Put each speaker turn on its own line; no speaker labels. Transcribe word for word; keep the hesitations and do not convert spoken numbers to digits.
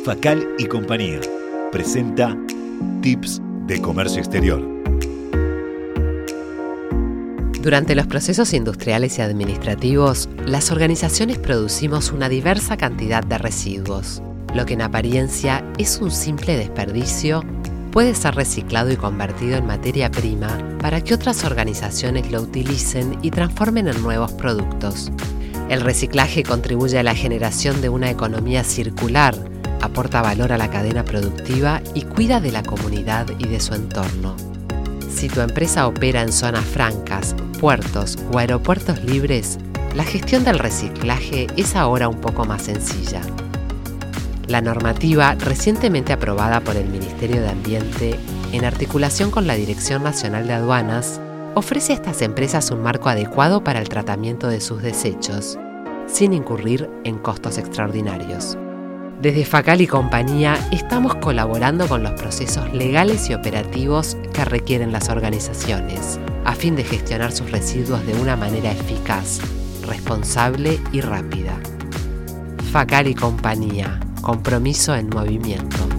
Facal y Compañía presenta Tips de Comercio Exterior.
Durante los procesos industriales y administrativos, las organizaciones producimos una diversa cantidad de residuos. Lo que en apariencia es un simple desperdicio puede ser reciclado y convertido en materia prima para que otras organizaciones lo utilicen y transformen en nuevos productos. El reciclaje contribuye a la generación de una economía circular, aporta valor a la cadena productiva y cuida de la comunidad y de su entorno. Si tu empresa opera en zonas francas, puertos o aeropuertos libres, la gestión del reciclaje es ahora un poco más sencilla. La normativa, recientemente aprobada por el Ministerio de Ambiente, en articulación con la Dirección Nacional de Aduanas, ofrece a estas empresas un marco adecuado para el tratamiento de sus desechos, sin incurrir en costos extraordinarios. Desde Facal y Compañía estamos colaborando con los procesos legales y operativos que requieren las organizaciones, a fin de gestionar sus residuos de una manera eficaz, responsable y rápida. Facal y Compañía, compromiso en movimiento.